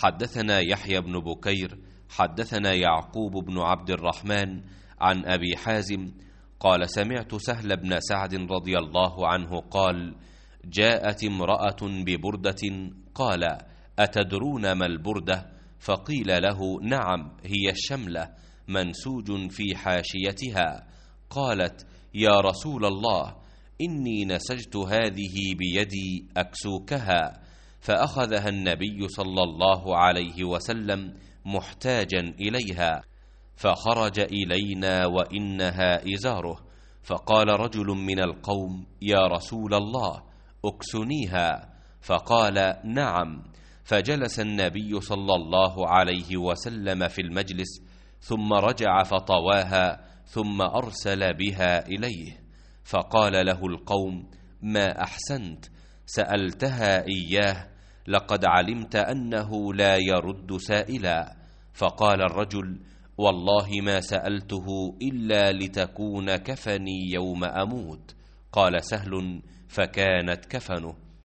حدثنا يحيى بن بكير حدثنا يعقوب بن عبد الرحمن عن أبي حازم قال سمعت سهل بن سعد رضي الله عنه قال جاءت امرأة ببردة قال أتدرون ما البردة؟ فقيل له نعم هي الشملة منسوج في حاشيتها. قالت يا رسول الله إني نسجت هذه بيدي أكسوكها، فأخذها النبي صلى الله عليه وسلم محتاجا إليها، فخرج إلينا وإنها إزاره، فقال رجل من القوم يا رسول الله أكسنيها، فقال نعم، فجلس النبي صلى الله عليه وسلم في المجلس ثم رجع فطواها ثم أرسل بها إليه، فقال له القوم ما أحسنت، سألتها إياه، لقد علمت أنه لا يرد سائلا. فقال الرجل والله ما سألته إلا لتكون كفني يوم أموت. قال سهل فكانت كفنه.